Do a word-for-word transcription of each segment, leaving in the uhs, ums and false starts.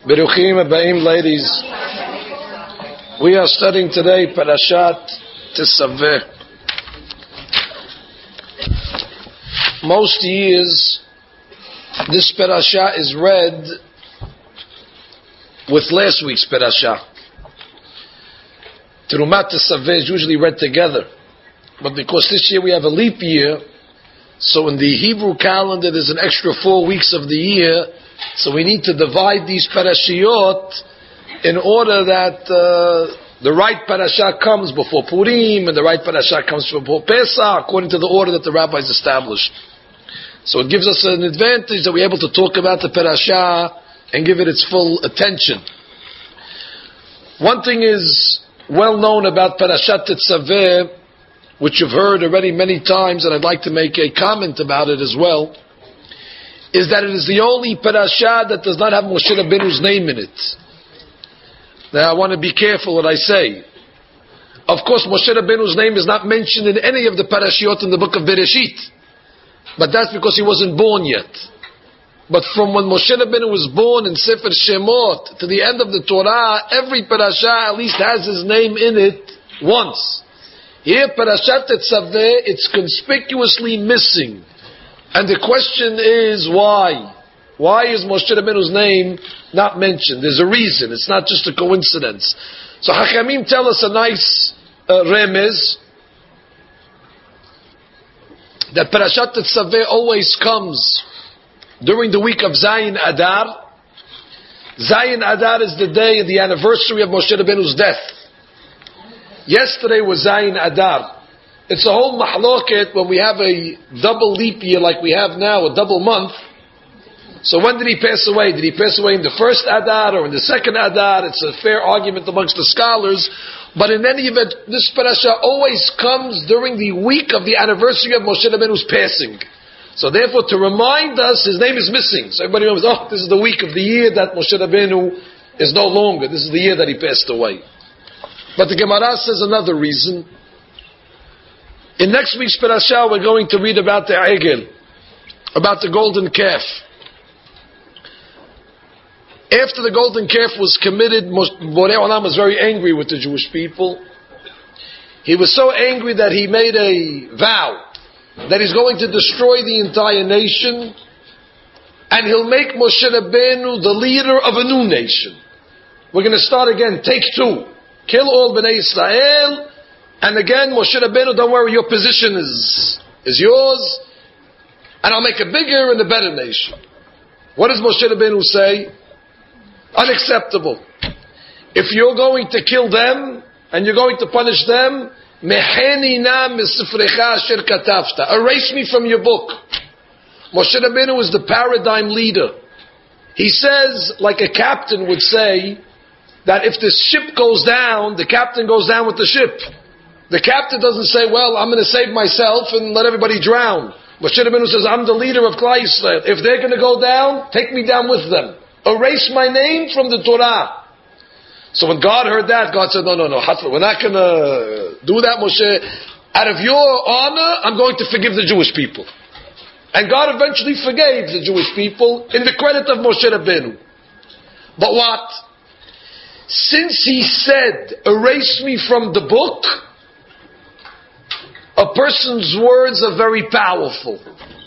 Beruchim Abaim, ladies. We are studying today Parashat Tesaveh. Most years, this parasha is read with last week's parasha. Terumat Tesaveh is usually read together, but because this year we have a leap year, so in the Hebrew calendar there's an extra four weeks of the year. So we need to divide these parashiyot in order that uh, the right parasha comes before Purim and the right parasha comes before Pesach, according to the order that the rabbis established. So it gives us an advantage that we're able to talk about the parasha and give it its full attention. One thing is well known about Parashat Tetzaveh, which you've heard already many times, and I'd like to make a comment about it as well, is that it is the only parasha that does not have Moshe Rabbeinu's name in it. Now I want to be careful what I say. Of course, Moshe Rabbeinu's name is not mentioned in any of the parashiyot in the book of Bereshit, but that's because he wasn't born yet. But from when Moshe Rabbeinu was born in Sefer Shemot to the end of the Torah, every parasha at least has his name in it once. Here, Parashat Tetzaveh, it's conspicuously missing. And the question is why? Why is Moshe Rabbeinu's name not mentioned? There's a reason. It's not just a coincidence. So Hachamim tell us a nice uh, remez that Parashat Tetzaveh always comes during the week of Zayin Adar. Zayin Adar is the day, the anniversary of Moshe Rabbeinu's death. Yesterday was Zayin Adar. It's a whole mahloket when we have a double leap year like we have now, a double month. So when did he pass away? Did he pass away in the first Adar or in the second Adar? It's a fair argument amongst the scholars. But in any event, this parasha always comes during the week of the anniversary of Moshe Rabbeinu's passing. So therefore, to remind us, his name is missing. So everybody knows, oh, this is the week of the year that Moshe Rabbeinu is no longer. This is the year that he passed away. But the Gemara says another reason. In next week's parasha, we're going to read about the Egel, about the golden calf. After the golden calf was committed, Borei Olam was very angry with the Jewish people. He was so angry that he made a vow that he's going to destroy the entire nation, and he'll make Moshe Rabbeinu the leader of a new nation. We're going to start again, take two. Kill all Bnei Israel. And again, Moshe Rabbeinu, don't worry, your position is, is yours, and I'll make a bigger and a better nation. What does Moshe Rabbeinu say? Unacceptable. If you're going to kill them, and you're going to punish them, erase me from your book. Moshe Rabbeinu is the paradigm leader. He says, like a captain would say, that if the ship goes down, the captain goes down with the ship. The captain doesn't say, well, I'm going to save myself and let everybody drown. Moshe Rabbeinu says, I'm the leader of Klal Yisrael. If they're going to go down, take me down with them. Erase my name from the Torah. So when God heard that, God said, no, no, no, we're not going to do that, Moshe. Out of your honor, I'm going to forgive the Jewish people. And God eventually forgave the Jewish people in the credit of Moshe Rabbeinu. But what? Since he said, erase me from the book, a person's words are very powerful.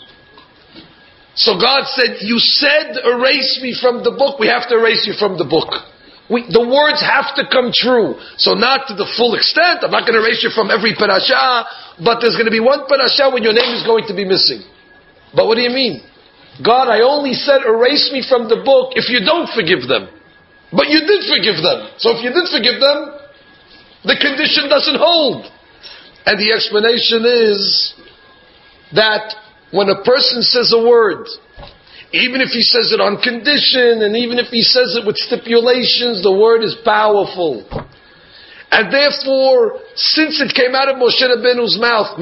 So God said, you said erase me from the book, we have to erase you from the book. We, the words have to come true. So not to the full extent, I'm not going to erase you from every parasha, but there's going to be one parasha when your name is going to be missing. But what do you mean? God, I only said erase me from the book if you don't forgive them. But you did forgive them. So if you did forgive them, the condition doesn't hold. And the explanation is that when a person says a word, even if he says it on condition, and even if he says it with stipulations, the word is powerful. And therefore, since it came out of Moshe Rabbeinu's mouth,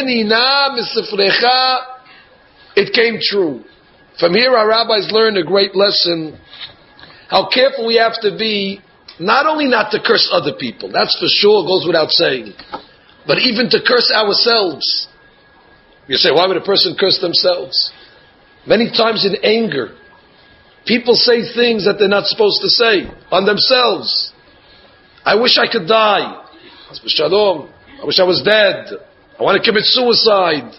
it came true. From here our rabbis learned a great lesson, how careful we have to be, not only not to curse other people, that's for sure, goes without saying, but even to curse ourselves. You say, why would a person curse themselves? Many times in anger, People say things that they're not supposed to say on themselves. I wish I could die. I wish I was dead. I want to commit suicide.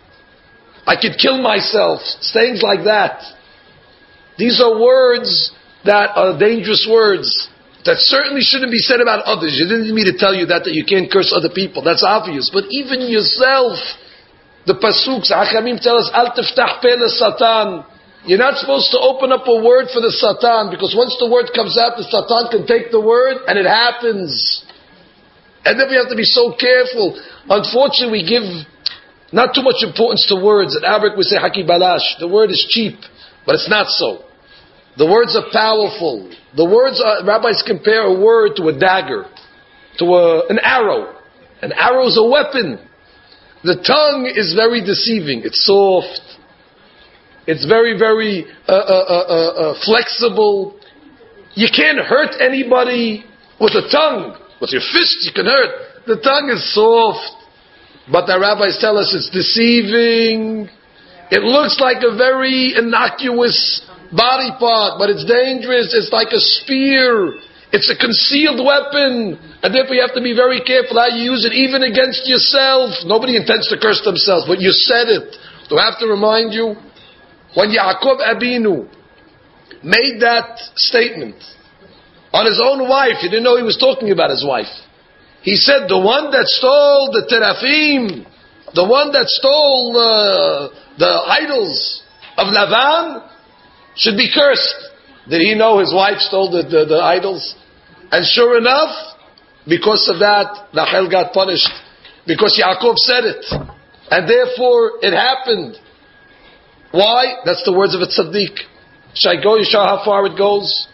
I could kill myself. Things like that. These are words that are dangerous words that certainly shouldn't be said about others. You didn't need me to tell you that, that you can't curse other people. That's obvious. But even yourself, the Pasuks, Achamim tell us, Al tiftah pe le-Satan. You're not supposed to open up a word for the Satan, because once the word comes out, the Satan can take the word, and it happens. And then we have to be so careful. Unfortunately, we give not too much importance to words. In Arabic we say haki balash. The word is cheap, but it's not so. The words are powerful. The words are, rabbis compare a word to a dagger, to a, an arrow. An arrow is a weapon. The tongue is very deceiving. It's soft. It's very, very uh, uh, uh, uh, flexible. You can't hurt anybody with a tongue. With your fist you can hurt. The tongue is soft. But the rabbis tell us it's deceiving. It looks like a very innocuous body part, but it's dangerous. It's like a spear. It's a concealed weapon. And therefore you have to be very careful how you use it, even against yourself. Nobody intends to curse themselves, but you said it. Do I have to remind you? When Yaakov Abinu made that statement on his own wife, he didn't know he was talking about his wife. He said, the one that stole the teraphim, the one that stole uh, the idols of Lavan, should be cursed. Did he know his wife stole the, the, the idols? And sure enough, because of that, Rachel got punished. Because Yaakov said it. And therefore, it happened. Why? That's the words of a tzaddik. Shall I go? You show how far it goes?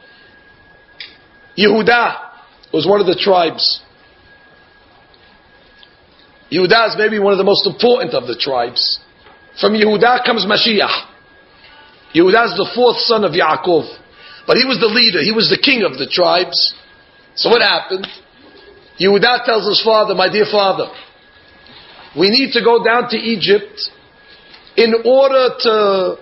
Yehuda was one of the tribes. Yehuda is maybe one of the most important of the tribes. From Yehuda comes Mashiach. Yehuda is the fourth son of Yaakov. But he was the leader. He was the king of the tribes. So what happened? Yehuda tells his father, my dear father, we need to go down to Egypt in order to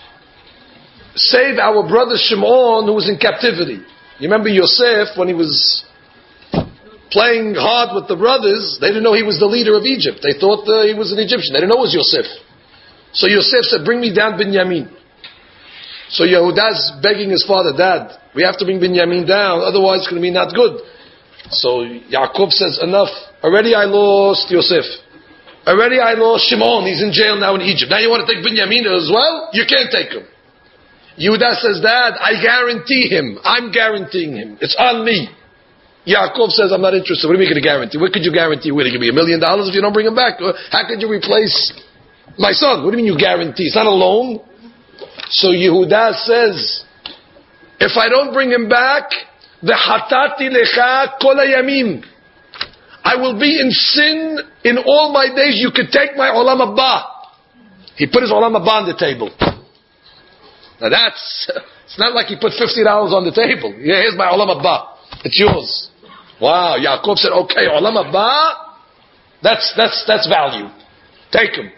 save our brother Shimon, who was in captivity. You remember Yosef, when he was playing hard with the brothers, they didn't know he was the leader of Egypt. They thought uh, he was an Egyptian. They didn't know it was Yosef. So Yosef said, bring me down Binyamin. So Yehuda's begging his father, Dad, we have to bring Binyamin down, otherwise it's going to be not good. So Yaakov says, enough. Already I lost Yosef. Already I lost Shimon. He's in jail now in Egypt. Now you want to take Binyamin as well? You can't take him. Yehuda says, Dad, I guarantee him. I'm guaranteeing him. It's on me. Yaakov says, I'm not interested. What are you going to guarantee? What could you guarantee? What, are you going to give me a million dollars if you don't bring him back? How could you replace my son? What do you mean you guarantee? It's not a loan. So Yehuda says, if I don't bring him back, v'hatati lecha kol hayamim, I will be in sin in all my days. You could take my olam haba. He put his olam haba on the table. Now that's, it's not like he put fifty dollars on the table. Yeah, here's my olam haba. It's yours. Wow, Yaakov said, okay, olam haba, that's, that's, that's value. Take him.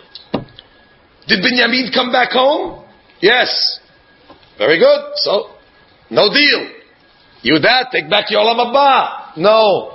Did Binyamin come back home? Yes. Very good. So, no deal. Yehuda, take back your olam haba. No.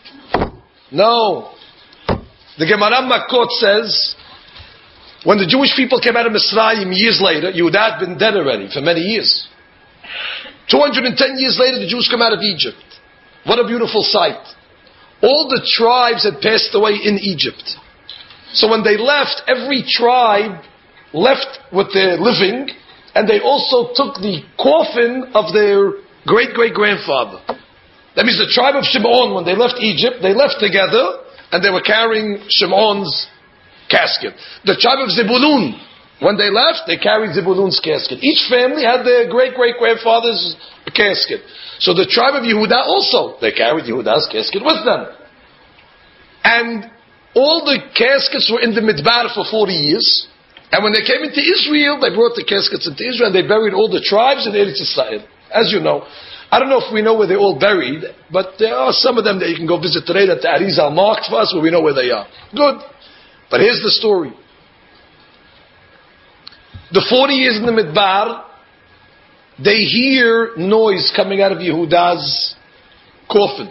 No. The Gemara Makot says, when the Jewish people came out of Mitzrayim years later, Yehuda had been dead already for many years. two hundred ten years later, the Jews come out of Egypt. What a beautiful sight. All the tribes had passed away in Egypt. So when they left, every tribe left with their living, and they also took the coffin of their great-great-grandfather. That means the tribe of Shimon, when they left Egypt, they left together, and they were carrying Shimon's casket. The tribe of Zebulun, when they left, they carried Zebulun's casket. Each family had their great-great-grandfather's casket. So the tribe of Yehuda also, they carried Yehuda's casket with them. And all the caskets were in the Midbar for forty years. And when they came into Israel, they brought the caskets into Israel, and they buried all the tribes in Eretz Yisrael. As you know, I don't know if we know where they're all buried, but there are some of them that you can go visit today that the Arizal marked for us, where we know where they are. Good. But here's the story. The forty years in the Midbar, they hear noise coming out of Yehuda's coffin.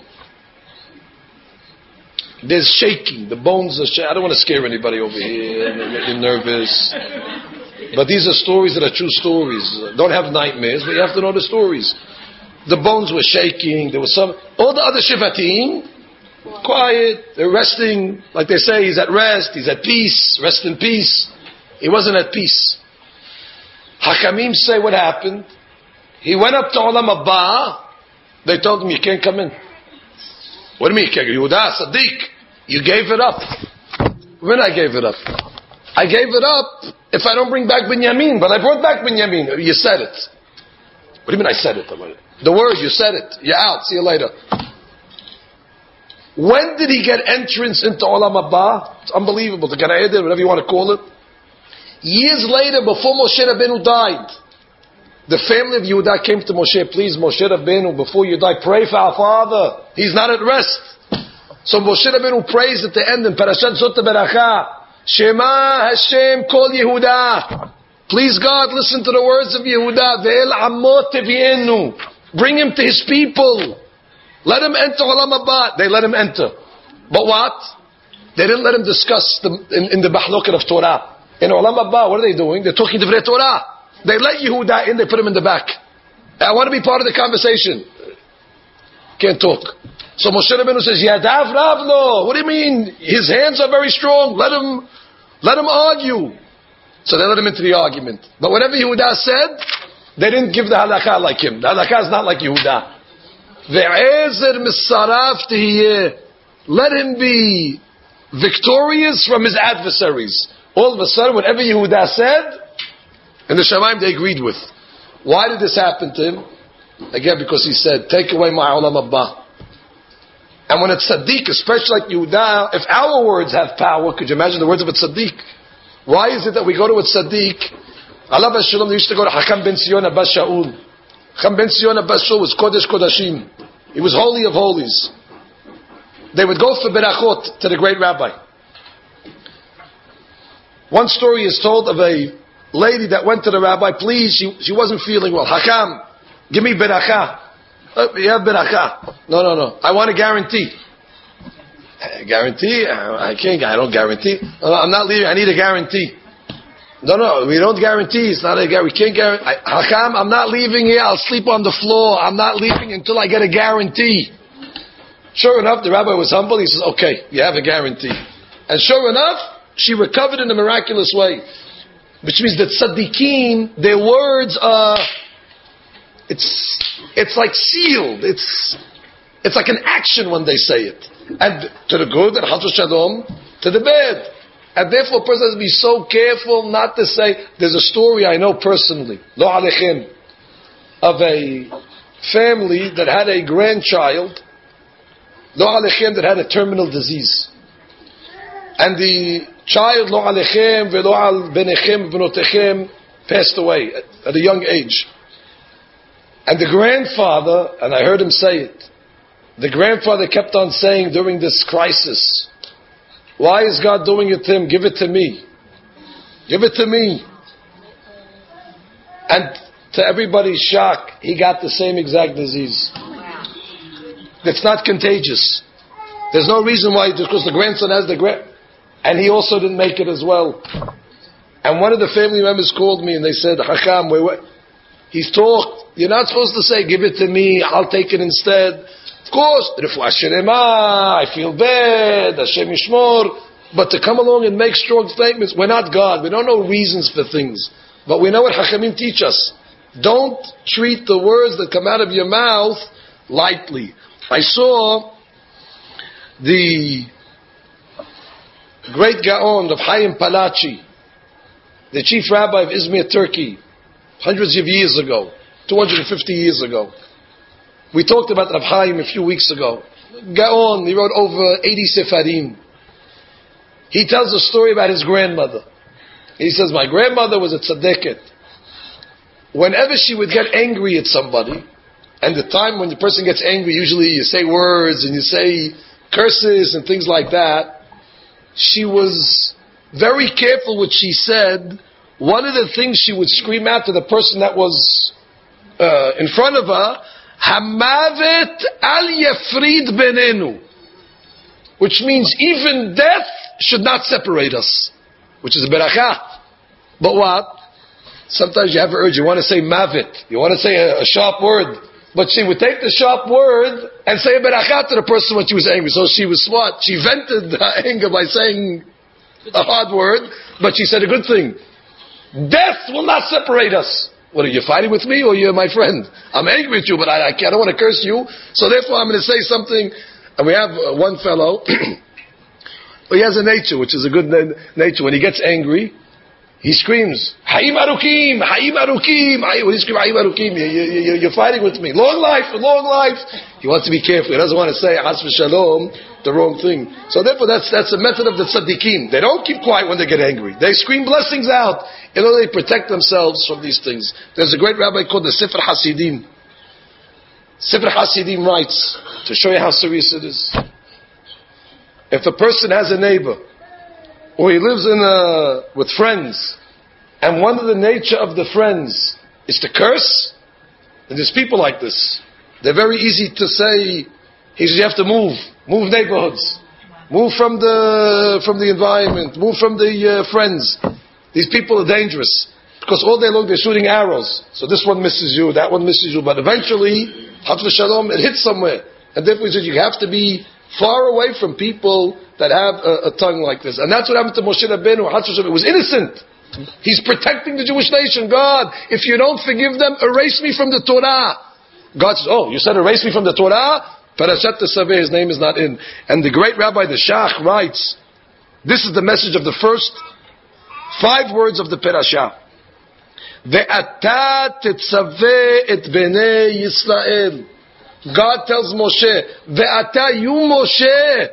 There's shaking. The bones are shaking. I don't want to scare anybody over here and make you nervous. But these are stories that are true stories. Don't have nightmares, but you have to know the stories. The bones were shaking. There was some... All the other Shivatim, quiet. They're resting. Like they say, he's at rest. He's at peace. Rest in peace. He wasn't at peace. Hakamim say what happened. He went up to Olam Haba. They told him, you can't come in. What do you mean you can't? Yehuda, Sadiq, you gave it up. When I gave it up? I gave it up if I don't bring back Binyamin. But I brought back Binyamin. You said it. What do you mean I said it? The word, you said it. You're out. See you later. When did he get entrance into Olam Haba? It's unbelievable. The Gan Eden, whatever you want to call it. Years later, before Moshe Rabbeinu died, the family of Yehuda came to Moshe, please, Moshe Rabbeinu, before you die, pray for our father. He's not at rest. So Moshe Rabbeinu prays at the end in Parashat Zot Beracha, Shema Hashem Kol Yehuda. Please God, listen to the words of Yehuda. Ve'el Amot Tevienu. Bring him to his people. Let him enter Olam Haba. They let him enter. But what? They didn't let him discuss the, in, in the Mahloket of Torah. In Olam Haba, what are they doing? They're talking Divrei Torah. They let Yehuda in, they put him in the back. I want to be part of the conversation. Can't talk. So Moshe Rabbeinu says, Yadav Ravlo. What do you mean? His hands are very strong. Let him, let him argue. So they let him into the argument. But whatever Yehuda said, they didn't give the halakha like him. The halakha is not like Yehuda. Ve'ezer misarav tehiyeh. Let him be victorious from his adversaries. All of a sudden, whatever Yehuda said, and the Shamayim they agreed with. Why did this happen to him? Again, because he said, take away my Olam Haba. And when it's Tzaddik, especially like Yehuda, if our words have power, could you imagine the words of a Tzaddik? Why is it that we go to a Tzaddik? Allah Shalom, they used to go to Hakam ben Sion Abbas Shaul. Hakam ben Sion Abbas Shaul was Kodesh Kodashim. He was holy of holies. They would go for berachot to the great rabbi. One story is told of a lady that went to the rabbi, please, she, she wasn't feeling well. Hakam, give me beracha. Oh, you have beracha. No, no, no. I want a guarantee. A guarantee? I can't, I don't guarantee. No, I'm not leaving, I need a guarantee. No, no, we don't guarantee. It's not a guarantee. We can't guarantee. I, Hakam, I'm not leaving here. I'll sleep on the floor. I'm not leaving until I get a guarantee. Sure enough, the rabbi was humble. He says, okay, you have a guarantee. And sure enough, she recovered in a miraculous way. Which means that tzaddikim, their words are, it's, it's like sealed. It's, it's like an action when they say it. And to the good, and Chas Shalom, to the bad. And therefore a person has to be so careful not to say, there's a story I know personally, Lo Alechem, of a family that had a grandchild, Lo Alechem, that had a terminal disease. And the child, Lo Alechem, Velo Al Benechem, Benotechem, passed away at, at a young age. And the grandfather, and I heard him say it, the grandfather kept on saying during this crisis, why is God doing it to him? Give it to me. Give it to me. And to everybody's shock, he got the same exact disease. It's not contagious. There's no reason why, just because the grandson has the grand, and he also didn't make it as well. And one of the family members called me and they said, Hakam, wait, wait. He's talked. You're not supposed to say, give it to me, I'll take it instead. Of course, Refuah Shelema, I feel bad, Hashem Yishmor. But to come along and make strong statements, we're not God. We don't know reasons for things. But we know what Hachamim teach us. Don't treat the words that come out of your mouth lightly. I saw the great Gaon of Chaim Palachi, the chief rabbi of Izmir, Turkey, hundreds of years ago, two hundred fifty years ago. We talked about Rav Chaim a few weeks ago. Gaon, he wrote over eighty Sefarim. He tells a story about his grandmother. He says, my grandmother was a tzaddiket. Whenever she would get angry at somebody, and the time when the person gets angry, usually you say words and you say curses and things like that, she was very careful what she said. One of the things she would scream out to the person that was uh, in front of her, Hamavet al yafrid benenu, which means even death should not separate us, which is a beracha. But what? Sometimes you have an urge, you want to say mavet, you want to say a, a sharp word, but she would take the sharp word and say a beracha to the person when she was angry. So she was smart. She vented her anger by saying a hard word, but she said a good thing. Death will not separate us. What, are you fighting with me or you're my friend? I'm angry with you, but I, I, can't, I don't want to curse you. So therefore I'm going to say something. And we have uh, one fellow, he has a nature, which is a good na- nature. When he gets angry, he screams, Hayim Arukim, Hayim Arukim, Hayim, when he screams, Hayim Arukim, you, you, you're fighting with me. Long life, long life. He wants to be careful. He doesn't want to say, Has v'shalom, the wrong thing. So therefore that's, that's a method of the tzaddikim. They don't keep quiet when they get angry. They scream blessings out. In order they protect themselves from these things. There's a great rabbi called the Sefer Hasidim. Sefer Hasidim writes, to show you how serious it is. If a person has a neighbor, or he lives in a, with friends, and one of the nature of the friends is to curse, and there's people like this. They're very easy to say, he says you have to move, move neighborhoods, move from the from the environment, move from the uh, friends. These people are dangerous because all day long they're shooting arrows. So this one misses you, that one misses you, but eventually, Hatz v'Shalom, it hits somewhere. And therefore he says you have to be far away from people that have a, a tongue like this. And that's what happened to Moshe Rabbeinu. Hatz v'Shalom, it was innocent. He's protecting the Jewish nation. God, if you don't forgive them, erase me from the Torah. God says, oh, you said erase me from the Torah? Parashat Tesaveh, his name is not in. And the great rabbi, the Shach, writes, this is the message of the first five words of the parasha. Ve'ata tetzaveh et bnei Yisrael. God tells Moshe, Ve'ata, you Moshe,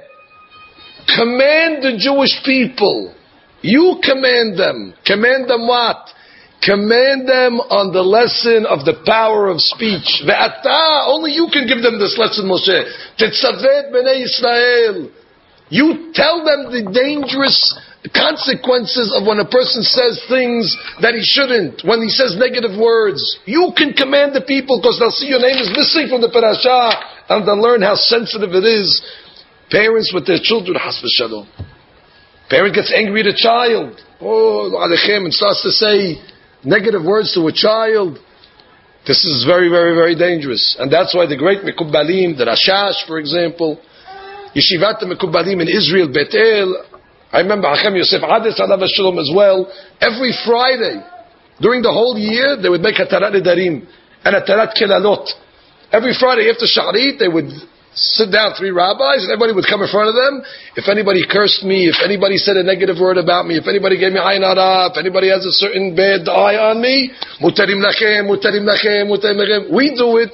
command the Jewish people. You command them. Command them what? Command them on the lesson of the power of speech. Ve'ata, only you can give them this lesson, Moshe. Tetzaveh et bnei Yisrael. You tell them the dangerous consequences of when a person says things that he shouldn't, when he says negative words. You can command the people because they'll see your name is missing from the parasha and they'll learn how sensitive it is. Parents with their children, has v'shalom. Parent gets angry at a child, oh, and starts to say negative words to a child. This is very, very, very dangerous. And that's why the great Mekubbalim, the Rashash, for example, Yeshivat Mekubbalim in Israel, Bet El, I remember Hachem Yosef Ades Alav Shalom as well. Every Friday, during the whole year, they would make Hatarat Nedarim and Hatarat Kelalot. Every Friday after Shacharit, they would sit down, three rabbis, and everybody would come in front of them. If anybody cursed me, if anybody said a negative word about me, if anybody gave me ayin hara, if anybody has a certain bad eye on me, mutarim lachem, mutarim lachem, mutarim lachem. We do it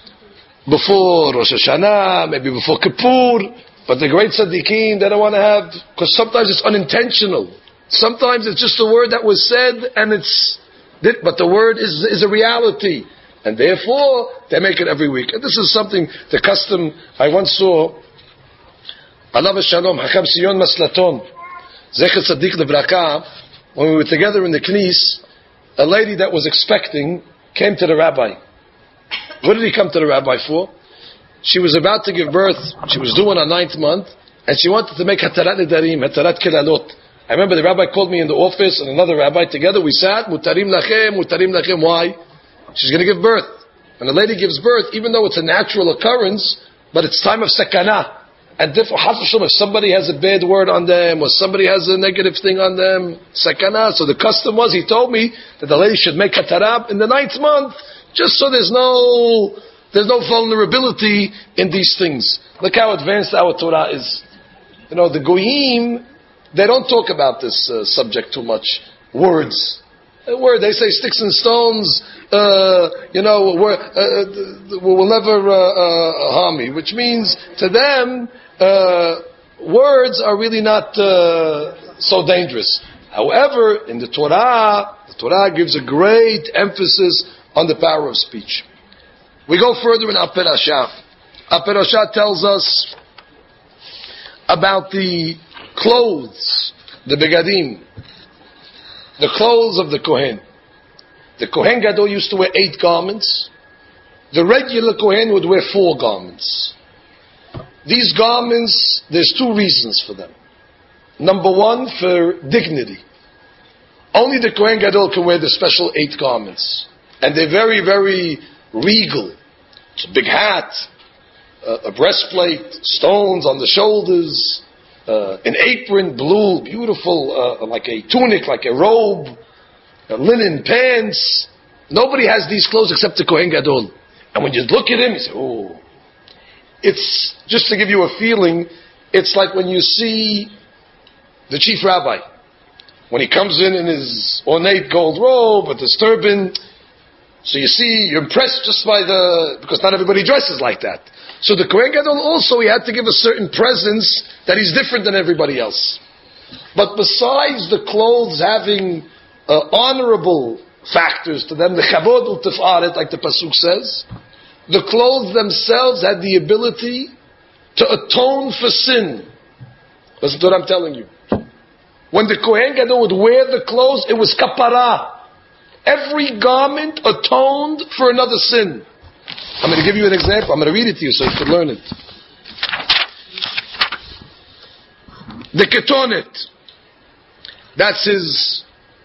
before Rosh Hashanah, maybe before Kippur. But the great tzaddikim, they don't want to have, because sometimes it's unintentional. Sometimes it's just a word that was said, and it's, but the word is, is a reality. And therefore, they make it every week. And this is something, the custom, I once saw, Alav Shalom, Hakam Sion Maslaton, Zecher Tzaddik Levraka, when we were together in the Knis, a lady that was expecting came to the rabbi. What did he come to the rabbi for? She was about to give birth. She was due in her ninth month, and she wanted to make hatarat nedarim, hatarat kelalot. I remember the rabbi called me in the office and another rabbi together. We sat, mutarim lachem, mutarim lachem. Why? She's going to give birth. And the lady gives birth, even though it's a natural occurrence, but it's time of sakana. And therefore, if somebody has a bad word on them, or somebody has a negative thing on them, sakana. So the custom was, he told me, that the lady should make hatarat in the ninth month, just so there's no... There's no vulnerability in these things. Look how advanced our Torah is. You know, the Goyim, they don't talk about this uh, subject too much. Words. A word, they say sticks and stones, uh, you know, uh, will never uh, uh, harm me. Which means, to them, uh, words are really not uh, so dangerous. However, in the Torah, the Torah gives a great emphasis on the power of speech. We go further in our parasha. Our parasha tells us about the clothes, the begadim, the clothes of the Kohen. The Kohen Gadol used to wear eight garments, the regular Kohen would wear four garments. These garments, there's two reasons for them. Number one, for dignity. Only the Kohen Gadol can wear the special eight garments. And they're very, very regal. It's a big hat, a breastplate, stones on the shoulders, uh, an apron, blue, beautiful, uh, like a tunic, like a robe, uh, linen pants. Nobody has these clothes except the Kohen Gadol. And when you look at him, you say, oh. It's, just to give you a feeling, it's like when you see the chief rabbi. When he comes in in his ornate gold robe with his turban, so you see, you're impressed just by the, because not everybody dresses like that. So the Kohen Gadol also, he had to give a certain presence that he's different than everybody else. But besides the clothes having uh, honorable factors to them, the chavod ul-tif'aret, like the pasuk says, the clothes themselves had the ability to atone for sin. Listen to what I'm telling you. When the Kohen Gadol would wear the clothes, it was kapara. Every garment atoned for another sin. I'm going to give you an example. I'm going to read it to you so you can learn it. The ketonet. That's his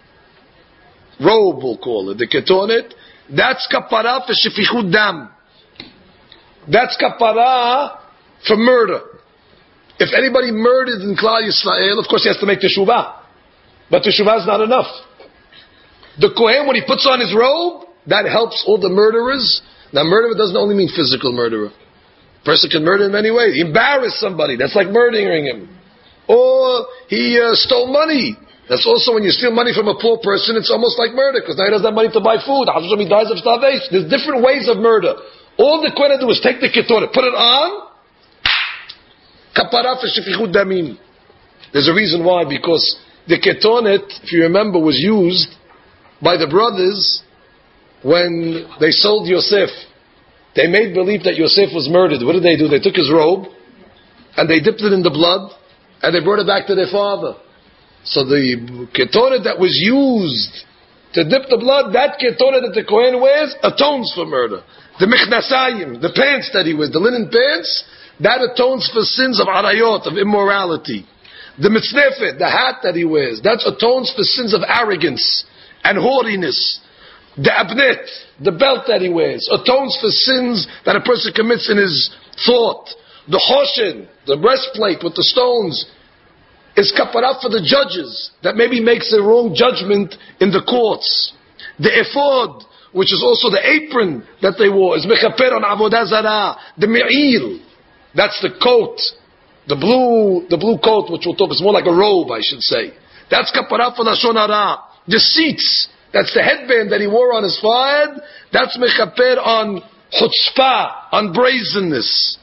robe, we'll call it. The ketonet. That's kapara for shefichut dam. That's kapara for murder. If anybody murdered in Klal Yisrael, of course he has to make teshuvah. But teshuvah is not enough. The Kohen, when he puts on his robe, that helps all the murderers. Now, murderer doesn't only mean physical murderer. A person can murder in many ways. He embarrassed somebody. That's like murdering him. Or he uh, stole money. That's also when you steal money from a poor person, it's almost like murder, because now he doesn't have money to buy food. He dies of starvation. There's different ways of murder. All the Kohen do is take the ketonet, put it on, kapara for shefichut damim. There's a reason why, because the ketonet, if you remember, was used by the brothers when they sold Yosef. They made believe that Yosef was murdered. What did they do? They took his robe and they dipped it in the blood and they brought it back to their father. So the ketonet that was used to dip the blood, that ketonet that the Kohen wears atones for murder. The mechnasayim, the pants that he wears, the linen pants, that atones for sins of arayot, of immorality. The mitznefet, the hat that he wears, that atones for sins of arrogance and haughtiness. The abnet, the belt that he wears, atones for sins that a person commits in his thought. The choshen, the breastplate with the stones, is kapara for the judges that maybe makes a wrong judgment in the courts. The ephod, which is also the apron that they wore, is mechaper on avodah zarah. The me'il, that's the coat, the blue, the blue coat, which we'll talk, is more like a robe, I should say. That's kapara for lashon hara. The seats, that's the headband that he wore on his forehead, that's mechaper on chutzpah, on brazenness.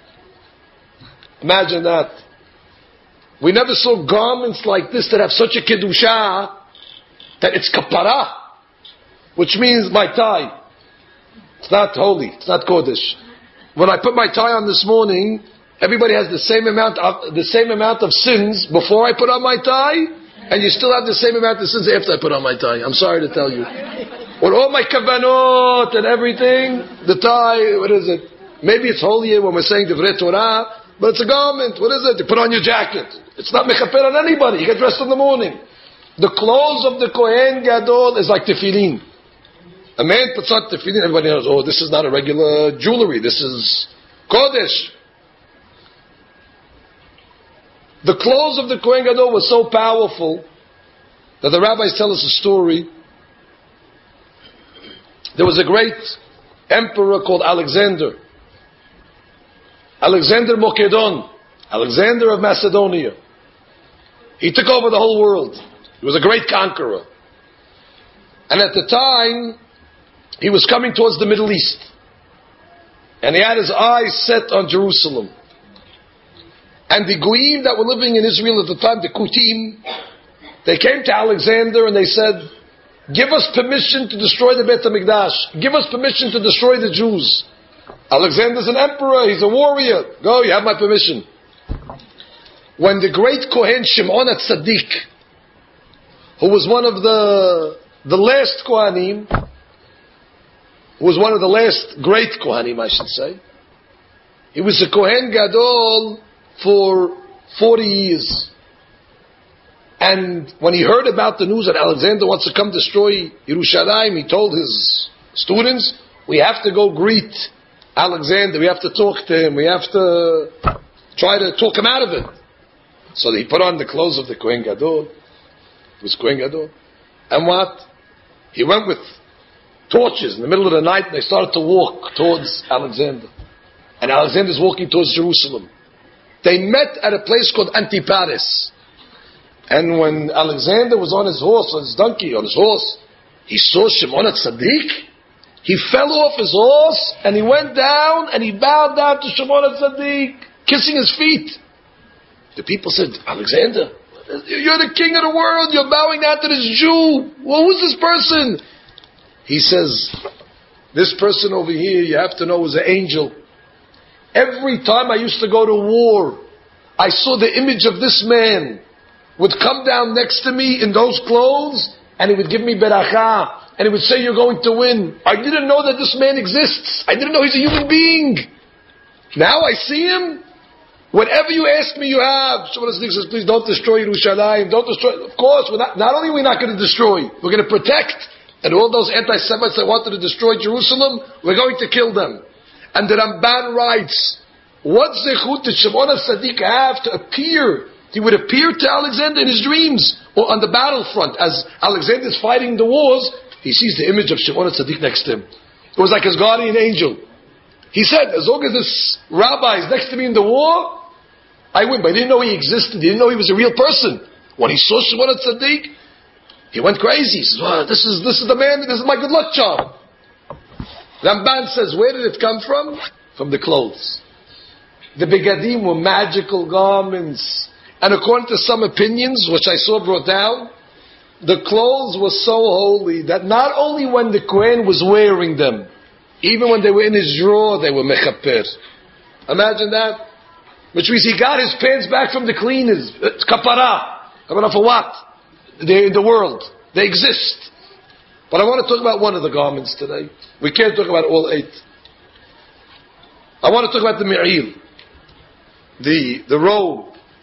Imagine that. We never saw garments like this that have such a kedusha that it's kapara, which means my tie. It's not holy. It's not kodesh. When I put my tie on this morning, everybody has the same amount of the same amount of sins before I put on my tie, and you still have the same amount of sins after I put on my tie. I'm sorry to tell you. With all my kavanot and everything, the tie, what is it? Maybe it's holier when we're saying Divrei Torah. But it's a garment. What is it? You put on your jacket. It's not mechaper on anybody. You get dressed in the morning. The clothes of the Kohen Gadol is like tefillin. A man puts on tefillin, everybody knows, oh, this is not a regular jewelry. This is kodesh. The clothes of the Kohen Gadol were so powerful that the rabbis tell us a story. There was a great emperor called Alexander. Alexander Mokedon, Alexander of Macedonia. He took over the whole world. He was a great conqueror. And at the time, he was coming towards the Middle East. And he had his eyes set on Jerusalem. And the Goyim that were living in Israel at the time, the Kutim, they came to Alexander and they said, give us permission to destroy the Beit HaMikdash. Give us permission to destroy the Jews. Alexander's an emperor, he's a warrior. Go, you have my permission. When the great Kohen Shimon HaTzadik, who was one of the the last Kohanim, who was one of the last great Kohanim, I should say. He was a Kohen Gadol for forty years. And when he heard about the news that Alexander wants to come destroy Yerushalayim, he told his students, we have to go greet Alexander, we have to talk to him, we have to try to talk him out of it. So he put on the clothes of the Kohen Gadol. It was Kohen Gadol. And what? He went with torches in the middle of the night and they started to walk towards Alexander. And Alexander's walking towards Jerusalem. They met at a place called Antiparis. And when Alexander was on his horse, on his donkey, on his horse, he saw Shimon HaTzadik. He fell off his horse and he went down and he bowed down to Shimon HaTzadik, kissing his feet. The people said, Alexander, you're the king of the world, you're bowing down to this Jew. Well, who's this person? He says, this person over here, you have to know, is an angel. Every time I used to go to war, I saw the image of this man would come down next to me in those clothes, and he would give me beracha, and he would say, you're going to win. I didn't know that this man exists. I didn't know he's a human being. Now I see him. Whatever you ask me, you have. Shimon HaTzadik says, please don't destroy Yerushalayim. Don't destroy. Of course, we're not, not only are we not going to destroy, we're going to protect. And all those anti-Semites that wanted to destroy Jerusalem, we're going to kill them. And the Ramban writes, what zechut did Shimon HaTzadik have to appear? He would appear to Alexander in his dreams, or on the battlefront. As Alexander's fighting the wars, he sees the image of Shimon HaTzadik next to him. It was like his guardian angel. He said, as long as this rabbi is next to me in the war, I win. But he didn't know he existed. He didn't know he was a real person. When he saw Shimon HaTzadik, he went crazy. He says, well, this is, this is the man, this is my good luck charm. Ramban says, where did it come from? From the clothes. The begadim were magical garments. And according to some opinions, which I saw brought down, the clothes were so holy that not only when the Kohen was wearing them, even when they were in his drawer, they were mechaper. Imagine that. Which means he got his pants back from the cleaners. It's kapara. Kapara for what? They're in the world. They exist. But I want to talk about one of the garments today. We can't talk about all eight. I want to talk about the me'il. The, the robe.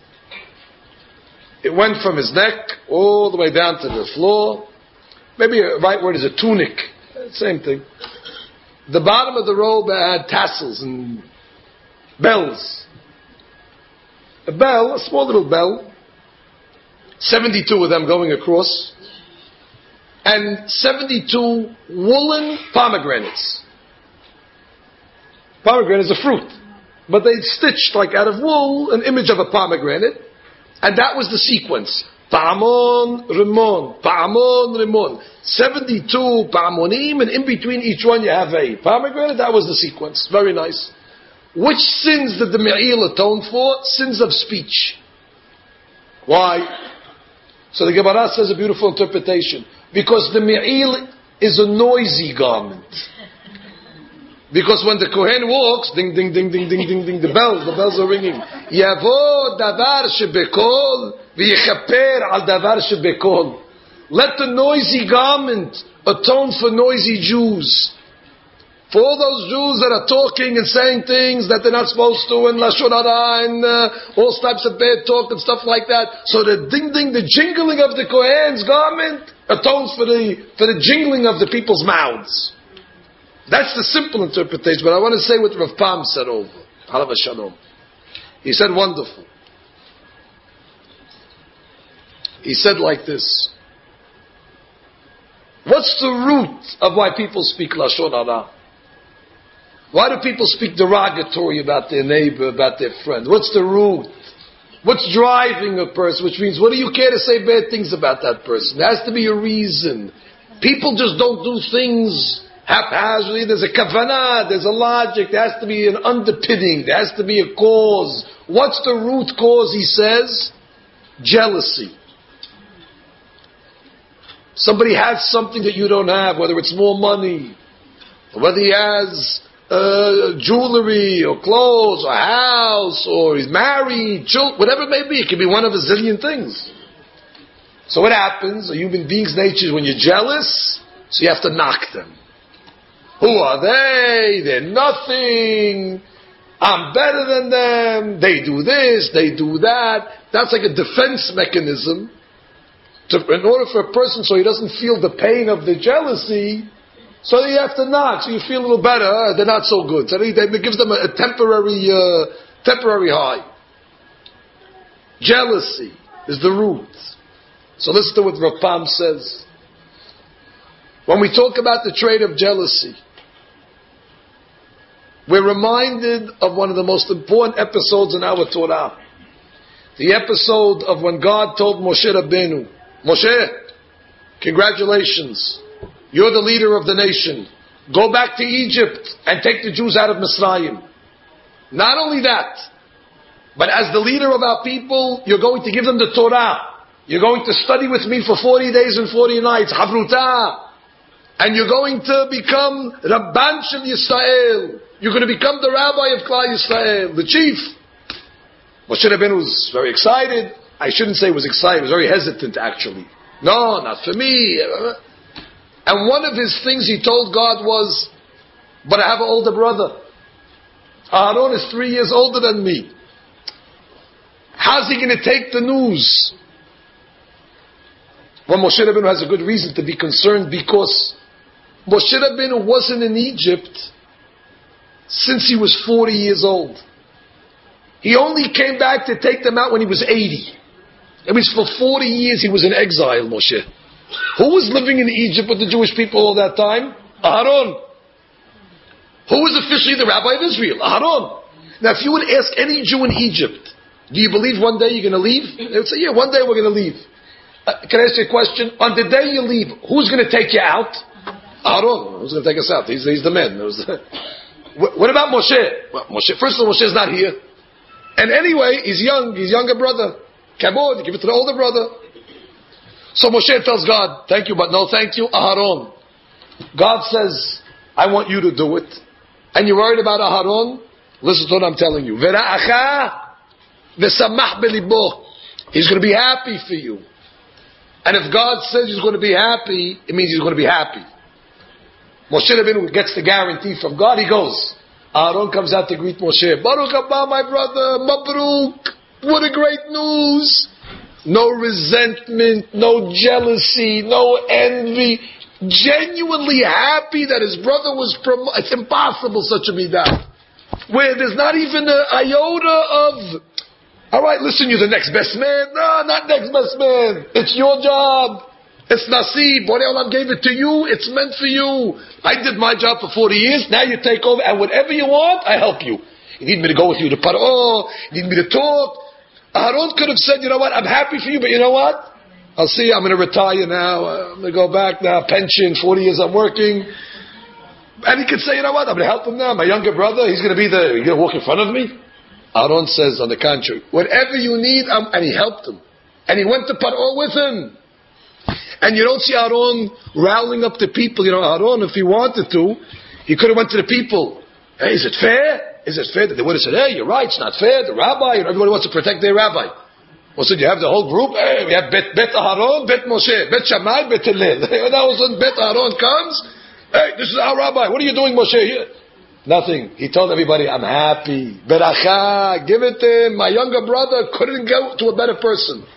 It went from his neck all the way down to the floor. Maybe a right word is a tunic. Same thing. The bottom of the robe had tassels and bells. A bell, a small little bell. seventy-two of them going across. And seventy-two woolen pomegranates. Pomegranate is a fruit. But they stitched like out of wool an image of a pomegranate. And that was the sequence. Pa'amon, Rimon, Pa'amon, Rimon. seventy-two Pa'amonim, and in between each one you have a pomegranate. That was the sequence. Very nice. Which sins did the Me'il atone for? Sins of speech. Why? So the Gemara says a beautiful interpretation. Because the Me'il is a noisy garment. Because when the Kohen walks, ding, ding, ding, ding, ding, ding, ding, the bells, the bells are ringing. Yavo davar shebekol v'yechaper al davar shebekol. Let the noisy garment atone for noisy Jews. For all those Jews that are talking and saying things that they're not supposed to, and lashon hara, and uh, all types of bad talk and stuff like that. So the ding, ding, the jingling of the Kohen's garment atones for the for the jingling of the people's mouths. That's the simple interpretation, but I want to say what Rav Pam said over. Halav Shalom. He said wonderful. He said like this. What's the root of why people speak Lashon Hara? Why do people speak derogatory about their neighbor, about their friend? What's the root? What's driving a person? Which means, what do you care to say bad things about that person? There has to be a reason. People just don't do things haphazardly. There's a kavanah, there's a logic, there has to be an underpinning, there has to be a cause. What's the root cause, he says? Jealousy. Somebody has something that you don't have, whether it's more money, or whether he has uh, jewelry, or clothes, or house, or he's married, children, whatever it may be. It could be one of a zillion things. So what happens? A human being's nature is when you're jealous, so you have to knock them. Who are they? They're nothing. I'm better than them. They do this, they do that. That's like a defense mechanism. To, in order for a person so he doesn't feel the pain of the jealousy, so you have to knock, so you feel a little better. Uh, they're not so good. So it gives them a, a temporary, uh, temporary high. Jealousy is the root. So listen to what Rapam says. When we talk about the trait of jealousy, we're reminded of one of the most important episodes in our Torah. The episode of when God told Moshe Rabbeinu, Moshe, congratulations. You're the leader of the nation. Go back to Egypt and take the Jews out of Mitzrayim. Not only that, but as the leader of our people, you're going to give them the Torah. You're going to study with me for forty days and forty nights, Havrutah. And you're going to become Rabban Shel Yisrael. You're going to become the rabbi of Klal Yisrael, the chief. Moshe Rabbeinu was very excited. I shouldn't say was excited, he was very hesitant actually. No, not for me. And one of his things he told God was, but I have an older brother. Aaron is three years older than me. How's he going to take the news? Well, Moshe Rabbeinu has a good reason to be concerned because Moshe Rabbeinu wasn't in Egypt since he was forty years old. He only came back to take them out when he was eighty. It was for forty years he was in exile, Moshe. Who was living in Egypt with the Jewish people all that time? Aaron. Who was officially the rabbi of Israel? Aaron. Now if you would ask any Jew in Egypt, do you believe one day you're going to leave? They would say, yeah, one day we're going to leave. Uh, can I ask you a question? On the day you leave, who's going to take you out? Aaron. Who's going to take us out? He's, he's the man. What about Moshe? Well, Moshe, first of all, Moshe's not here. And anyway, he's young, he's younger brother. Kabod, give it to the older brother. So Moshe tells God, thank you, but no thank you, Aharon. God says, I want you to do it. And you're worried about Aharon? Listen to what I'm telling you. Vera'acha v'samach belibo. He's going to be happy for you. And if God says he's going to be happy, it means he's going to be happy. Moshe Rabbeinu gets the guarantee from God, he goes. Aaron comes out to greet Moshe. Baruch haba, my brother, Mabruk. What a great news. No resentment, no jealousy, no envy. Genuinely happy that his brother was promoted. It's impossible such a midah. Where there's not even an iota of, alright, listen, you're the next best man. No, not next best man. It's your job. It's Nasib. Borei Olam gave it to you. It's meant for you. I did my job for forty years. Now you take over. And whatever you want, I help you. You need me to go with you to Paro. You need me to talk. Aaron could have said, you know what, I'm happy for you, but you know what? I'll see you. I'm going to retire now. I'm going to go back now. Pension. forty years I'm working. And he could say, you know what? I'm going to help him now. My younger brother, he's going to be there. He's going to walk in front of me. Aaron says, on the contrary, whatever you need, I'm, and he helped him. And he went to Paro with him. And you don't see Aaron rallying up the people. You know, Aaron, if he wanted to, he could have went to the people. Hey, is it fair? Is it fair that they would have said, hey, you're right, it's not fair. The rabbi, and everybody wants to protect their rabbi. Well, so you have the whole group. Hey, we have Bet, Bet Aaron, Bet Moshe, Bet Shammai, Bet Hillel. Now when Bet Aaron comes, hey, this is our rabbi. What are you doing, Moshe, here? Nothing. He told everybody, I'm happy. Beracha, give it to him. My younger brother couldn't go to a better person.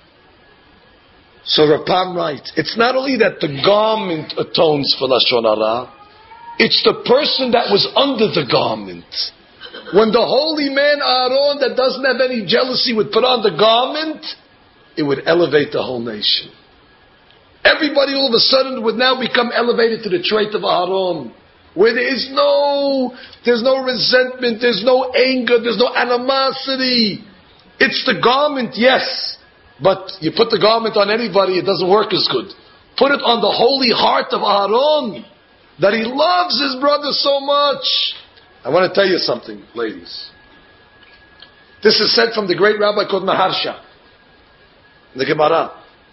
So Rapam writes, it's not only that the garment atones for Lashon Hara, it's the person that was under the garment. When the holy man Aaron that doesn't have any jealousy would put on the garment, it would elevate the whole nation. Everybody all of a sudden would now become elevated to the trait of Aaron, where there is no, there's no resentment, there's no anger, there's no animosity. It's the garment, yes. But you put the garment on anybody, it doesn't work as good. Put it on the holy heart of Aaron, that he loves his brother so much. I want to tell you something, ladies. This is said from the great rabbi called Maharsha, the Gemara.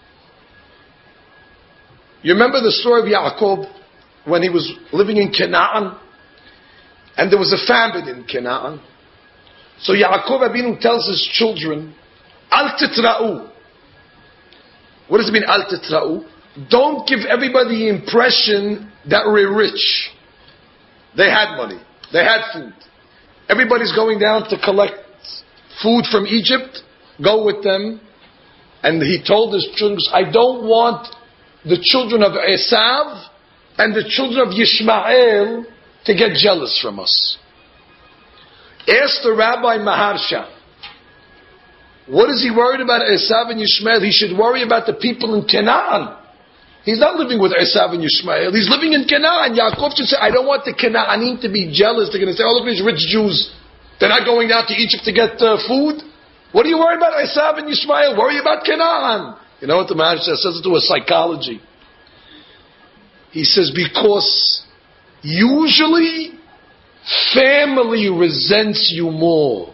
You remember the story of Yaakov when he was living in Canaan, and there was a famine in Canaan. So Yaakov Abinu tells his children, Al titra'u. What does it mean, al titra'u? Don't give everybody the impression that we're rich. They had money. They had food. Everybody's going down to collect food from Egypt. Go with them. And he told his children, I don't want the children of Esav and the children of Yishmael to get jealous from us. Ask the Rabbi Maharsha, what is he worried about Esav and Yishmael? He should worry about the people in Canaan. He's not living with Esav and Yishmael. He's living in Canaan. Yaakov should say, I don't want the Canaanim to be jealous. They're going to say, oh, look at these rich Jews. They're not going down to Egypt to get uh, food. What are you worried about Esav and Yishmael? Worry about Canaan. You know what the Maharsha says? It to a psychology. He says, because usually family resents you more.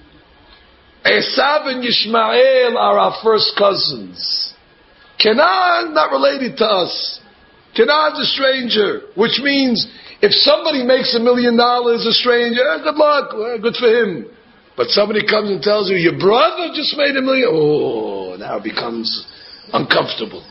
Esav and Yishmael are our first cousins. Canaan not related to us. Canaan's a stranger, which means if somebody makes a million dollars, a stranger, good luck, good for him. But somebody comes and tells you, your brother just made a million, oh, now it becomes uncomfortable.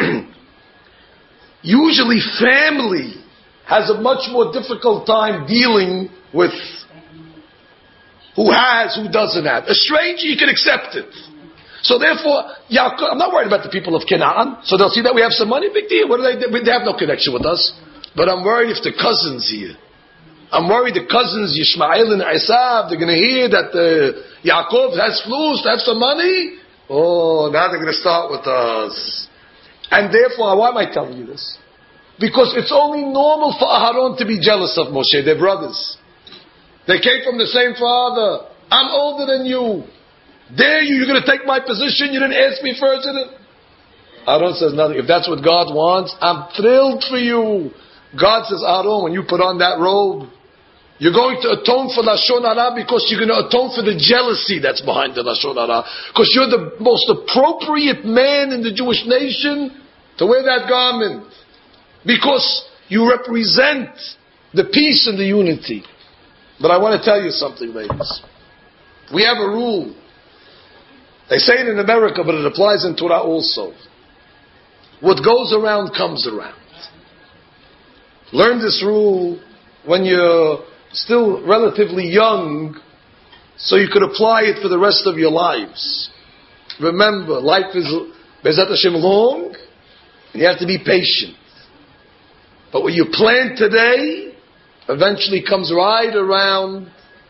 Usually family has a much more difficult time dealing with who has, who doesn't have. A stranger, you can accept it. So therefore, Yaakov, I'm not worried about the people of Canaan. So they'll see that we have some money, big deal. What do they do? They have no connection with us. But I'm worried if the cousins here. I'm worried the cousins, Yishmael and Esav, they're going to hear that uh, Yaakov has flus, have some money. Oh, now they're going to start with us. And therefore, why am I telling you this? Because it's only normal for Aharon to be jealous of Moshe. They're brothers. They came from the same father. I'm older than you. Dare you, you're going to take my position, you didn't ask me first. Aaron says nothing. If that's what God wants, I'm thrilled for you. God says, Aaron, when you put on that robe, you're going to atone for Lashon Hara because you're going to atone for the jealousy that's behind the Lashon Hara. Because you're the most appropriate man in the Jewish nation to wear that garment. Because you represent the peace and the unity. But I want to tell you something, ladies. We have a rule. They say it in America, but it applies in Torah also. What goes around comes around. Learn this rule when you're still relatively young, so you could apply it for the rest of your lives. Remember, life is Be'ezat Hashem long, and you have to be patient. But what you plant today eventually comes right around,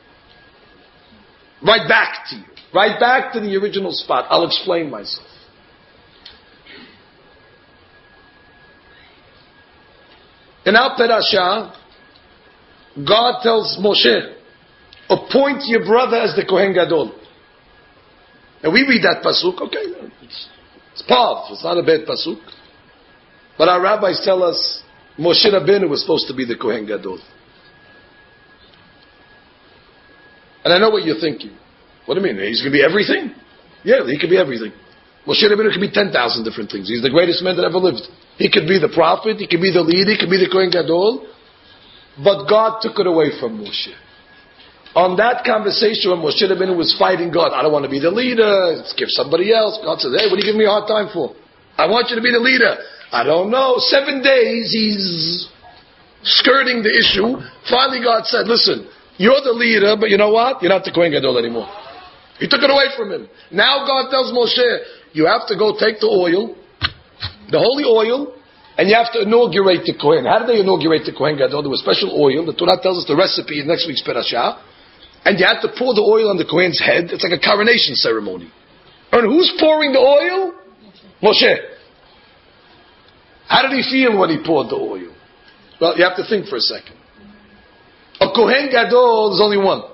right back to you. Right back to the original spot. I'll explain myself. In our Perashah, God tells Moshe, appoint your brother as the Kohen Gadol. And we read that pasuk, okay, it's, it's pav, it's not a bad pasuk. But our rabbis tell us, Moshe Rabbeinu was supposed to be the Kohen Gadol. And I know what you're thinking. What do you mean? He's going to be everything? Yeah, he could be everything. Moshe Rabbeinu could be ten thousand different things. He's the greatest man that ever lived. He could be the prophet, he could be the leader, he could be the Kohen Gadol. But God took it away from Moshe. On that conversation when Moshe Rabbeinu was fighting God, I don't want to be the leader, let's give somebody else. God says, hey, what are you giving me a hard time for? I want you to be the leader. I don't know. Seven days he's skirting the issue. Finally God said, listen, you're the leader, but you know what? You're not the Kohen Gadol anymore. He took it away from him. Now God tells Moshe, you have to go take the oil, the holy oil, and you have to inaugurate the Kohen. How did they inaugurate the Kohen Gadol? There was special oil. The Torah tells us the recipe in next week's Perashah. And you have to pour the oil on the Kohen's head. It's like a coronation ceremony. And who's pouring the oil? Moshe. How did he feel when he poured the oil? Well, you have to think for a second. A Kohen Gadol, there's only one.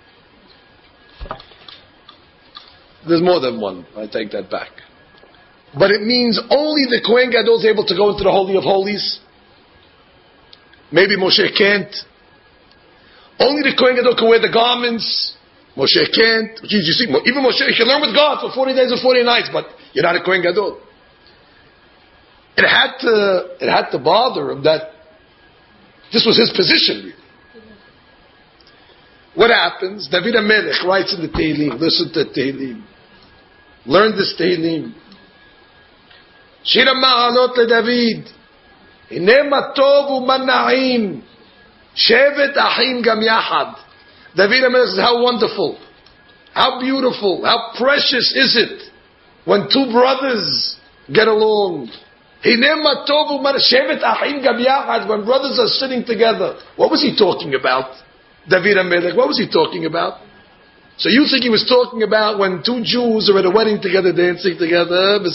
There's more than one. I take that back. But it means only the Kohen Gadol is able to go into the Holy of Holies. Maybe Moshe can't. Only the Kohen Gadol can wear the garments. Moshe can't. You, you see, even Moshe, you can learn with God for forty days and forty nights, but you're not a Kohen Gadol. It had to, it had to bother him that this was his position, really. What happens? David HaMelech writes in the Tehillim. Listen to Tehillim. Learn this Tehillim. Shir HaMa'alot LeDavid. Hine ma tov u'ma na'im. Shevet Achim Gam Yachad. David HaMelech says, how wonderful, how beautiful, how precious is it when two brothers get along. Hinem Matov Umar Shevet Achim Gam Yachad, when brothers are sitting together. What was he talking about? David HaMelech, what was he talking about? So you think he was talking about when two Jews are at a wedding together, dancing together, and as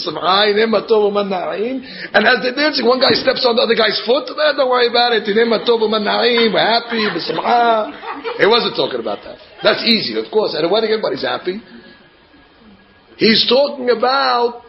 they're dancing, one guy steps on the other guy's foot, eh, don't worry about it, we're happy, he wasn't talking about that. That's easy, of course, at a wedding everybody's happy. He's talking about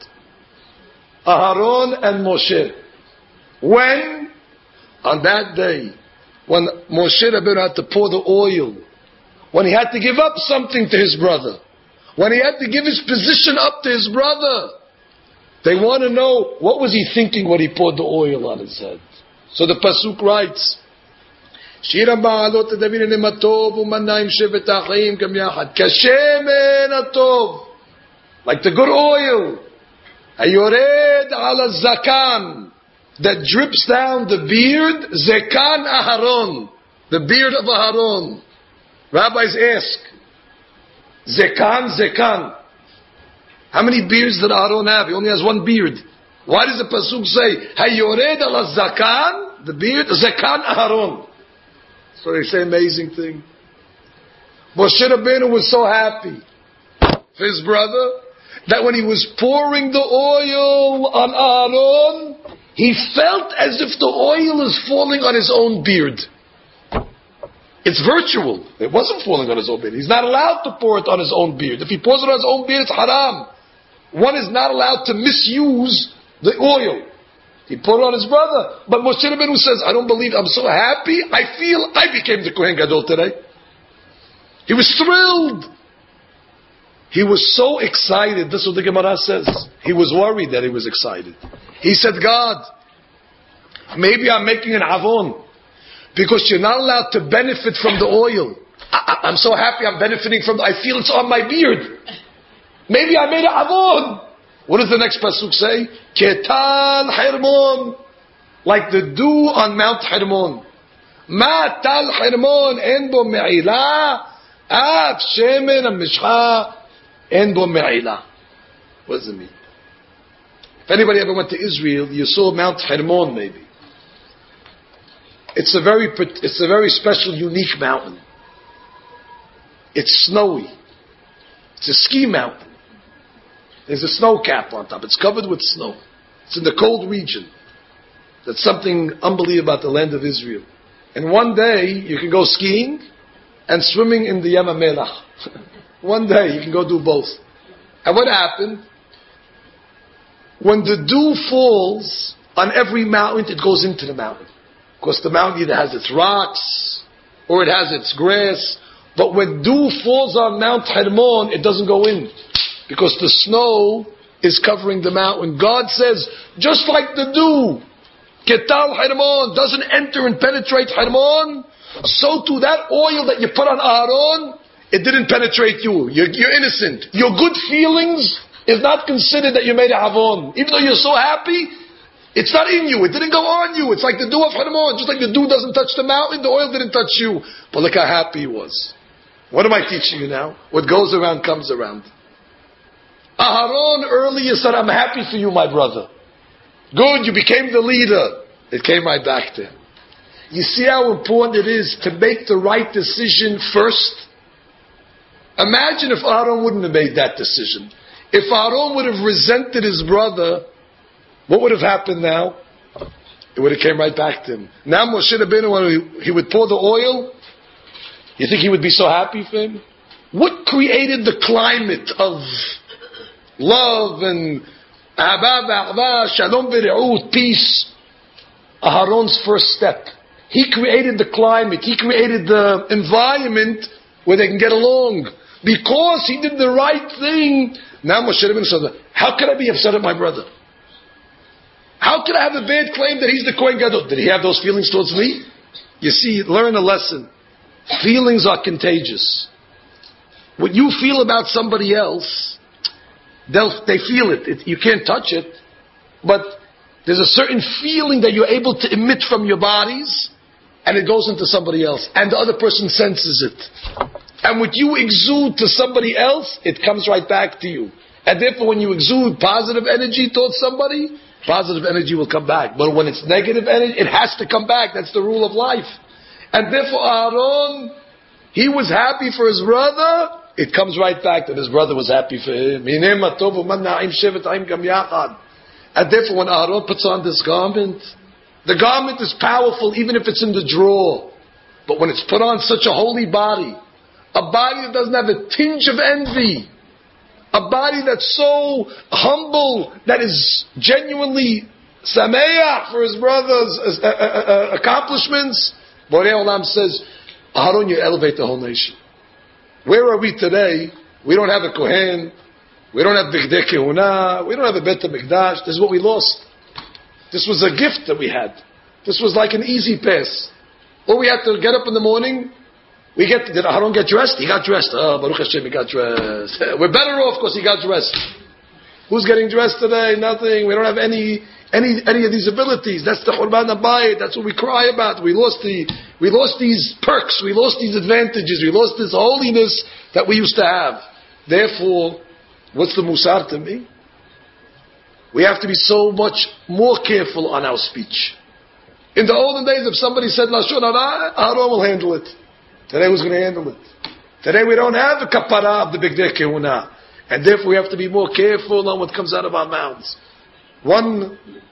Aharon and Moshe. When? On that day, when Moshe Rabbeinu had to pour the oil, when he had to give up something to his brother, when he had to give his position up to his brother, they want to know, what was he thinking when he poured the oil on his head? So the Pasuk writes, Shir ha'ma'alot David nematov u'manayim shevet achim gam yachad kashemen atov, like the good oil, hayored ala zakan, that drips down the beard, zekan Aharon, the beard of Aharon. Rabbis ask, Zekan, Zekan. How many beards did Aaron have? He only has one beard. Why does the Pasuk say, Hayored ala Zakan, the beard, Zekan Aaron? So they say amazing thing. Moshe Rabbeinu was so happy for his brother that when he was pouring the oil on Aaron, he felt as if the oil is falling on his own beard. It's virtual. It wasn't falling on his own beard. He's not allowed to pour it on his own beard. If he pours it on his own beard, it's haram. One is not allowed to misuse the oil. He poured it on his brother. But Moshe Rabbeinu says, I don't believe, I'm so happy, I feel I became the Kohen Gadol today. He was thrilled. He was so excited. This is what the Gemara says. He was worried that he was excited. He said, God, maybe I'm making an avon, because you're not allowed to benefit from the oil. I, I, I'm so happy I'm benefiting from, I feel it's on my beard. Maybe I made an avon. What does the next pasuk say? Ketal Hermon, like the dew on Mount Hermon. Ma tal Hermon en bo me'ila, af shemen ha-mishcha en bo me'ila. What does it mean? If anybody ever went to Israel, you saw Mount Hermon maybe. It's a very, it's a very special, unique mountain. It's snowy. It's a ski mountain. There's a snow cap on top. It's covered with snow. It's in the cold region. That's something unbelievable about the land of Israel. And one day you can go skiing and swimming in the Yam HaMelach. One day you can go do both. And what happened? When the dew falls on every mountain, it goes into the mountain. Because the mountain either has its rocks or it has its grass. But when dew falls on Mount Hermon, it doesn't go in, because the snow is covering the mountain. God says, just like the dew, Ketal Hermon, doesn't enter and penetrate Hermon, so too that oil that you put on Aaron, it didn't penetrate you. You're, you're innocent. Your good feelings is not considered that you made a Havon. Even though you're so happy, it's not in you. It didn't go on you. It's like the dew of Hermon. Just like the dew doesn't touch the mountain, the oil didn't touch you. But look how happy he was. What am I teaching you now? What goes around comes around. Aharon earlier said, I'm happy for you, my brother. Good, you became the leader. It came right back to him. You see how important it is to make the right decision first? Imagine if Aaron wouldn't have made that decision. If Aaron would have resented his brother, what would have happened now? It would have came right back to him. Now Moshe Rabbeinu, when he would pour the oil, you think he would be so happy for him? What created the climate of love and ahbab, ahbab, shalom v're'ut, peace? Aharon's first step. He created the climate. He created the environment where they can get along. Because he did the right thing. Now Moshe Rabbeinu said, how could I be upset at my brother? How could I have a bad claim that he's the Kohen Gadol? Did he have those feelings towards me? You see, learn a lesson. Feelings are contagious. What you feel about somebody else, they'll, they feel it. it. You can't touch it. But there's a certain feeling that you're able to emit from your bodies, and it goes into somebody else, and the other person senses it. And what you exude to somebody else, it comes right back to you. And therefore when you exude positive energy towards somebody, positive energy will come back. But when it's negative energy, it has to come back. That's the rule of life. And therefore Aaron, he was happy for his brother, it comes right back that his brother was happy for him. And therefore when Aaron puts on this garment, the garment is powerful even if it's in the drawer. But when it's put on such a holy body, a body that doesn't have a tinge of envy, a body that's so humble, that is genuinely sameach for his brother's uh, uh, uh, accomplishments, Borei Olam says, Aaron, you elevate the whole nation. Where are we today? We don't have a Kohen, we don't have Bigdei Kehuna, we don't have a Bet HaMikdash. This is what we lost. This was a gift that we had. This was like an easy pass. All we had to get up in the morning, we get, did Aaron get dressed? He got dressed. Oh, Baruch Hashem, he got dressed. We're better off because he got dressed. Who's getting dressed today? Nothing. We don't have any, any, any of these abilities. That's the Churban HaBayit. That's what we cry about. We lost the, we lost these perks. We lost these advantages. We lost this holiness that we used to have. Therefore, what's the musar to me? We have to be so much more careful on our speech. In the olden days, if somebody said Lashon Hara, Aaron will handle it. Today, who's going to handle it? Today, we don't have the kapara of the Bigdei Kehuna. And therefore, we have to be more careful on what comes out of our mouths. One,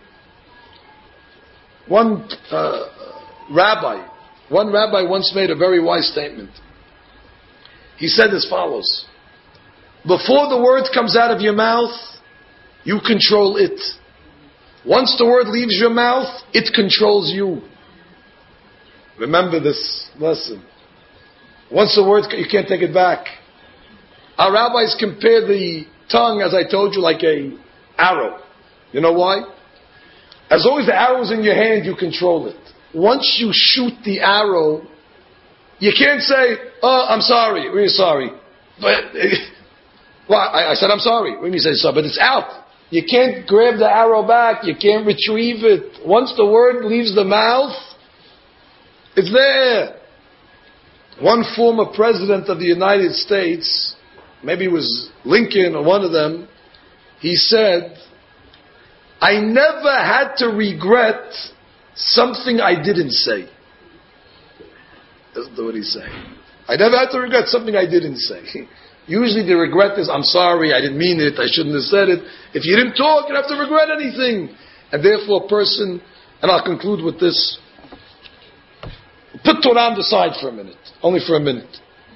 one uh, rabbi, one rabbi once made a very wise statement. He said as follows: before the word comes out of your mouth, you control it. Once the word leaves your mouth, it controls you. Remember this lesson. Once the word, you can't take it back. Our rabbis compare the tongue, as I told you, like a arrow. You know why? As long as the arrow is in your hand, you control it. Once you shoot the arrow, you can't say, oh, I'm sorry. We're sorry. But, well, I, I said I'm sorry. When you say sorry, but it's out. You can't grab the arrow back. You can't retrieve it. Once the word leaves the mouth, it's there. One former president of the United States, maybe it was Lincoln or one of them, he said, I never had to regret something I didn't say. That's what he's saying. I never had to regret something I didn't say. Usually the regret is, I'm sorry, I didn't mean it, I shouldn't have said it. If you didn't talk, you don't have to regret anything. And therefore a person, and I'll conclude with this, put Torah on the side for a minute, only for a minute.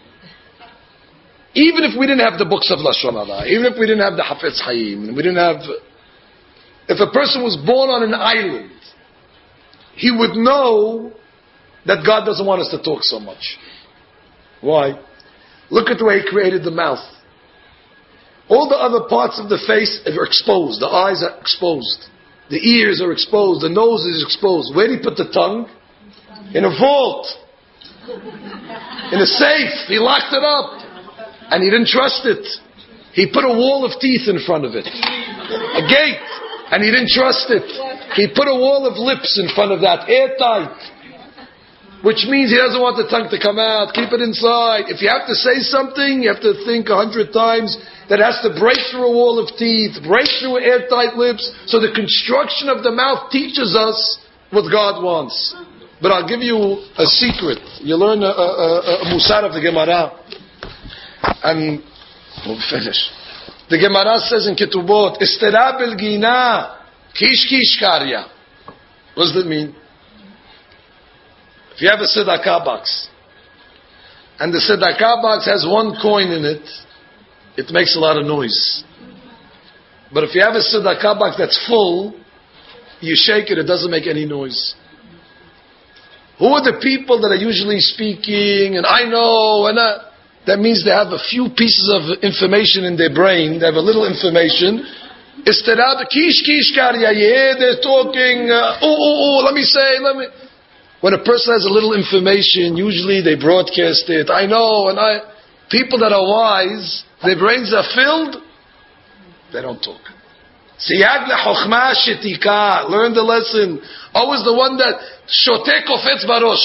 Even if we didn't have the books of Lashon Hara, even if we didn't have the Hafetz Chaim, and we didn't have, if a person was born on an island, he would know that God doesn't want us to talk so much. Why? Look at the way He created the mouth. All the other parts of the face are exposed. The eyes are exposed. The ears are exposed. The nose is exposed. Where did He put the tongue? In a vault. In a safe. He locked it up. And He didn't trust it. He put a wall of teeth in front of it. A gate. And He didn't trust it. He put a wall of lips in front of that. Airtight. Which means He doesn't want the tongue to come out. Keep it inside. If you have to say something, you have to think a hundred times. That has to break through a wall of teeth, break through airtight lips. So the construction of the mouth teaches us what God wants. But I'll give you a secret. You learn a, a, a, a musar of the Gemara. And we'll finish. The Gemara says in Ketubot, Istera belgina, kish kish karya. What does that mean? If you have a tzedakah box, and the tzedakah box has one coin in it, it makes a lot of noise. But if you have a tzedakah box that's full, you shake it, it doesn't make any noise. Who are the people that are usually speaking, and I know, and I, that means they have a few pieces of information in their brain, they have a little information. Istirab, kish kish karya, yeah, they're talking, uh, oh, oh, oh, let me say, let me... When a person has a little information, usually they broadcast it. I know, and I, people that are wise, their brains are filled, they don't talk. Siyag lechokhmah shetika, learn the lesson. Always the one that shotek kofetz barosh.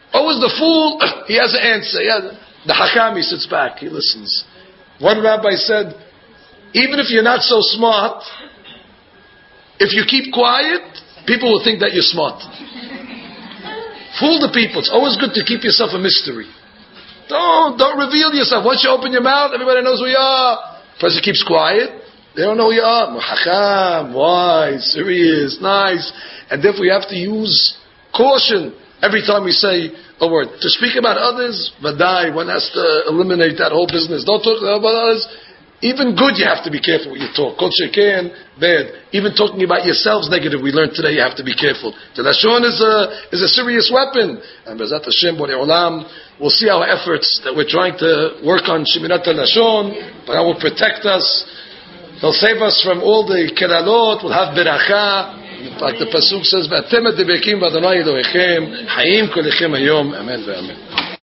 Always the fool, he has an answer. Yeah, the hakam, he sits back, he listens. One rabbi said, even if you're not so smart, if you keep quiet, people will think that you're smart. Fool the people. It's always good to keep yourself a mystery. Don't, don't reveal yourself. Once you open your mouth, everybody knows who you are. Person keeps quiet, they don't know who you are. Muhakam, wise, serious, nice. And therefore you have to use caution every time we say a word. To speak about others, vadai, one has to eliminate that whole business. Don't talk about others. Even good, you have to be careful what you talk. Kol sheken, bad. Even talking about yourselves negative, we learned today, you have to be careful. The Lashon is a, is a serious weapon. And B'ezrat Hashem, Borei Olam, we'll see our efforts that we're trying to work on Shemirat HaLashon, but that will protect us. He'll save us from all the kelalot, we'll have beracha. Like the Pasuk says, V'atem adbekim v'Adonai Elohechem, Hayim kolechem hayom, Amen ve'amen.